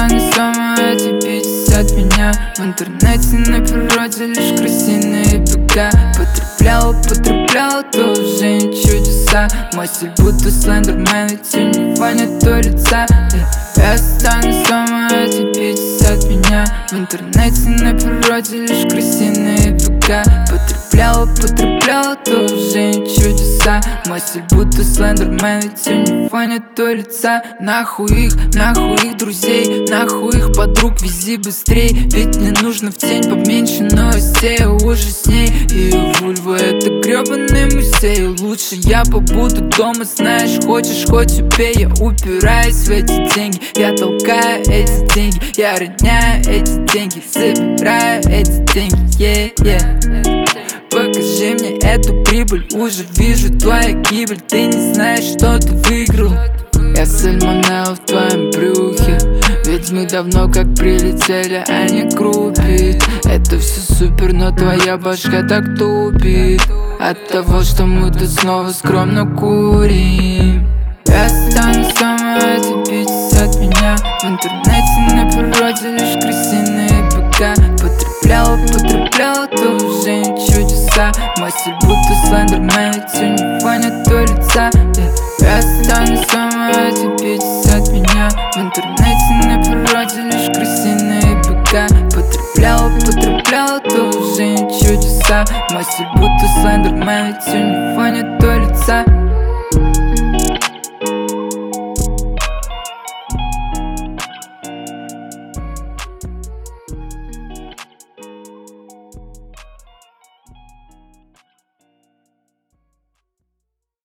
стану сама, а ты бесись от меня. В интернете, на природе лишь крысиные бега. Потрепляла, то уже не чудеса. Мой стиль будто слендермен, ведь у него нету лица. Я стану сама, а ты бесись от меня. В интернете, на природе лишь крысиные бега. Потрепляла, то уже не чудеса. Мой стиль будто слендермен, ведь у него нету лица. Нахуй их друзей, нахуй их подруг, вези быстрей. Ведь мне нужно в тень поменьше новостей, я уже с ней. Ее вульва — это гребаный музей. Лучше я побуду дома, знаешь, хочешь хоть убей. Я упираюсь в эти деньги, я толкаю эти деньги, я роняю эти деньги, забираю эти деньги, Покажи мне эту прибыль, уже вижу твою гибель. Ты не знаешь, что ты выиграл. Я сальмонелла в твоем брюхе, ведь мы давно как прилетели, а не группе. Это все супер, но твоя башка так тупит от того, что мы тут снова скромно курим. Я стану сама, а ты бесись от меня. В интернете, на природе лишь крысиные бега. Потрепляла, то уже не чудеса. Мой стиль будто слендермен, ведь у него нету лица. Я стану сама, а ты бесись от меня. В интернете, на природе лишь крысиные бега. Потрепляла, то уже не чудеса. Мой стиль будто слендермен, ведь у него нету